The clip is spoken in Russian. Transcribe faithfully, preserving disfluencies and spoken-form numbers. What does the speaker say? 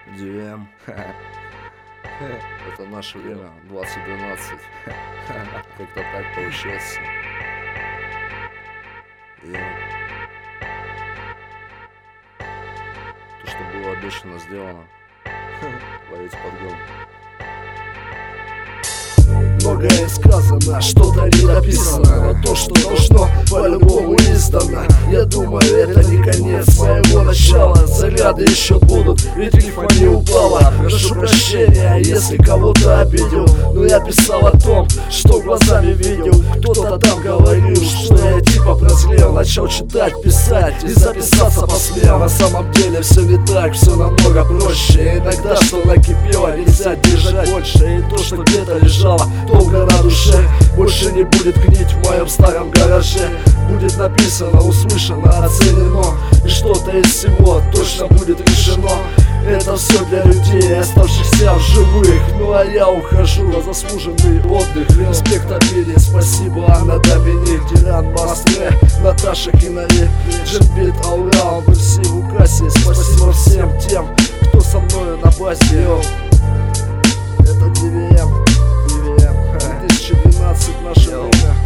ди ви эм. Это наше время, двадцать двенадцать. Как-то так получается. И то, что было обещано, сделано. Ловить подгон. Многое сказано, что-то не написано, но то, что должно, по-любому издано. Я думаю, это не конец моего начала. Заряды еще будут, ведь рифма не упала. Прошу прощения, если кого-то обидел, но я писал о том, что глазами видел. Кто-то там говорил, что я типа прозрел. Начал читать, писать и записаться посмел. На самом деле все не так, все намного проще. Иногда что накипело, нельзя держать больше. И то, что где-то лежало долго на душе, больше не будет гнить в моем старом гараже. Будет написано, услышано, оценено, и что-то из всего точно будет решено. Это все для людей, оставшихся в живых. Ну а я ухожу на заслуженный отдых. Респект обилие, спасибо Анна Доминик, Диран Мастре, Наташа Кинари, Джинбит Аурал, Мерси Лукаси. Спасибо всем тем, кто со мною на базе. Йоу. Это ди ви эм, ди ви эм, две тысячи двенадцать, наше время.